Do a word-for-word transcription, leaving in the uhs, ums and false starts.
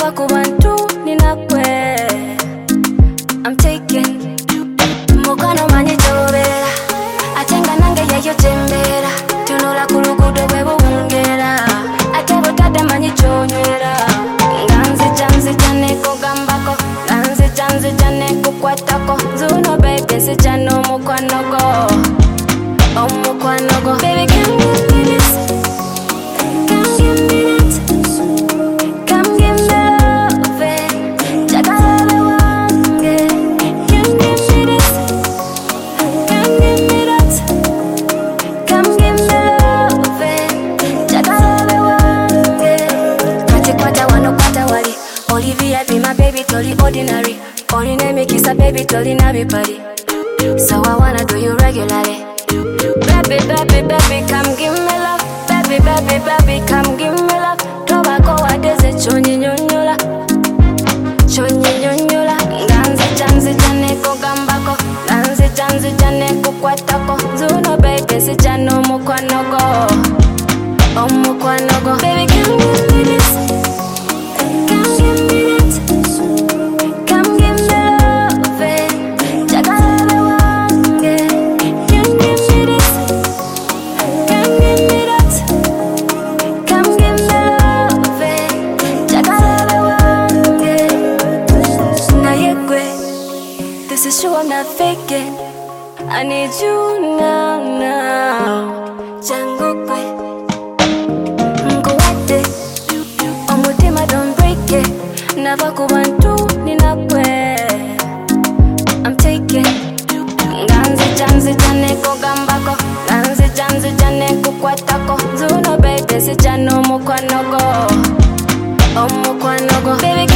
Nava kubantu ninakwe. I'm taken. Mukano manye tobera. Atenga nange yeyo tembera. Tunula kulugudo bwebo ungera. Atebo tade manye chonywera. Nganzi chanzi jane kugambako. Nganzi chanzi jane kukwatako. Zuno baby si jano mukwanogo. Oh mukwanogo. Baby come give me this. Come give me that. Come give me love. Chakala wange. Come give me this. Come give me that. Come give me love. Chakala wange. Kati kwata wano kwata wali. Olivia be my baby totally ordinary. Only name me kiss a baby totally nabi party. So I wanna do you regularly. Baby, baby, baby, come give me love. Baby, baby, baby, come give me love. Tobacco adeze chonyi nyonyola. Chonyi nyonyola. Nganzi chanzi jane kugambako. Nganzi chanzi jane kukwatako. Zuno baby si jano mukwanogo. Oh mukwanogo. Baby, come give me this. Come give me that. Come give me love. Chakala wange. Come give me this. Come give me that. Come give me love. Chakala wange. Na yekwe. This is true, I'm not faking. I need you now, now. Jangokwe. Ngwate. Omutima don't break it. Nava kubantu ninakwe. I'm taken. Nganzi chanzi jane kugambako. Nganzi chanzi jane kukwatako. Zuno baby si jano mukwanogo. Oh mukwanogo. Baby